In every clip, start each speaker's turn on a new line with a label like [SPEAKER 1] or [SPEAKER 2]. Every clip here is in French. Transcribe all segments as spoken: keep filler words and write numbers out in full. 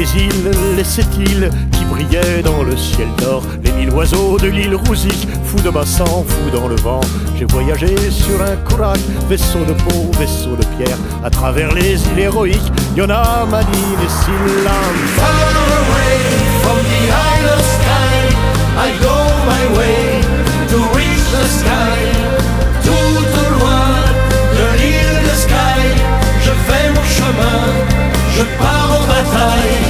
[SPEAKER 1] les îles, les sept îles qui brillaient dans le ciel d'or, les mille oiseaux de l'île Rouzic, fous de bassin, fous dans le vent. J'ai voyagé sur un courac, vaisseau de peau, vaisseau de pierre, à travers les îles héroïques, Yona, Manille et Silla.
[SPEAKER 2] Far away from the isle of Skye, I go my way to reach the sky. Tout au loin de l'île de Skye, je fais mon chemin, je pars en bataille.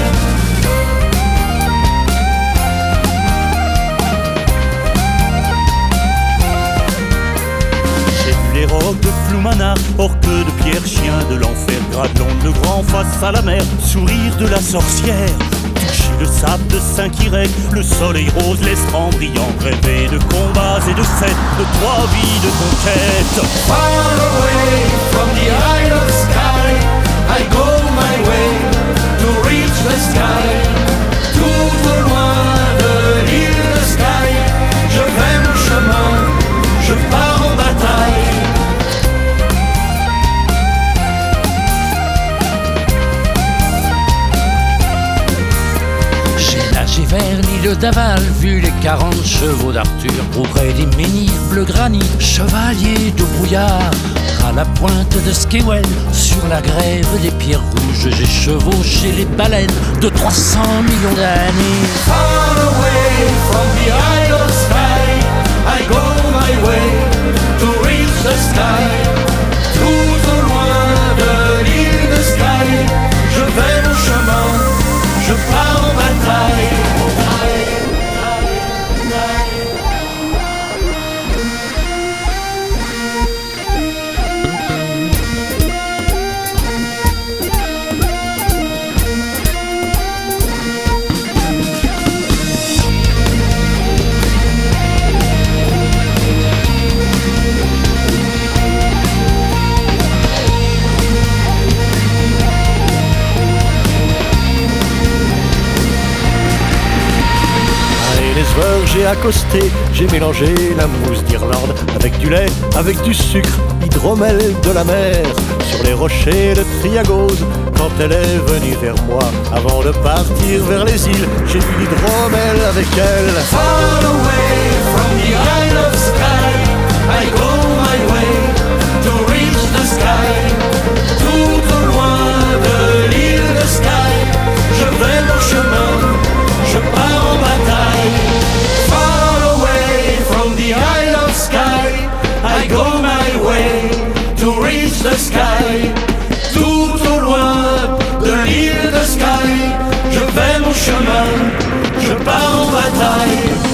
[SPEAKER 3] J'ai vu les rocs de Floumana, orques de pierre, chiens de l'enfer, Gradelon le grand face à la mer, sourire de la sorcière. Toucher le sable de Saint-Quirec, le soleil rose, l'estran brillant, rêver de combats et de fêtes, de trois vies de conquête.
[SPEAKER 2] Far away from the isle of Skye, I go my way to reach the sky. Tout au loin de l'île de Skye, je fais mon chemin, je pars en bataille.
[SPEAKER 4] J'ai nagé vers l'île d'Aval, vu les quarante chevaux d'Arthur, auprès des menhirs bleu granit, chevaliers de brouillard. À la pointe de Skewell, sur la grève des pierres rouges, j'ai chevauché les baleines de trois cents millions d'années.
[SPEAKER 2] Far away from the isle of Skye, I go my way to reach the sky. Tout au loin de l'île de Skye, je vais mon chemin, je pars en bataille.
[SPEAKER 1] J'ai accosté, j'ai mélangé la mousse d'Irlande avec du lait, avec du sucre, hydromel de la mer. Sur les rochers de Triagose, quand elle est venue vers moi, avant de partir vers les îles, j'ai bu l'hydromel avec elle.
[SPEAKER 2] Far away from the isle of Skye, I go my way to reach the sky. Tout au loin de l'île de Skye, je vais mon chemin, je pars en bataille. Far away from the isle of Skye, I go my way to reach the sky. Tout au loin de l'île de Skye, je vais mon chemin, je pars en bataille.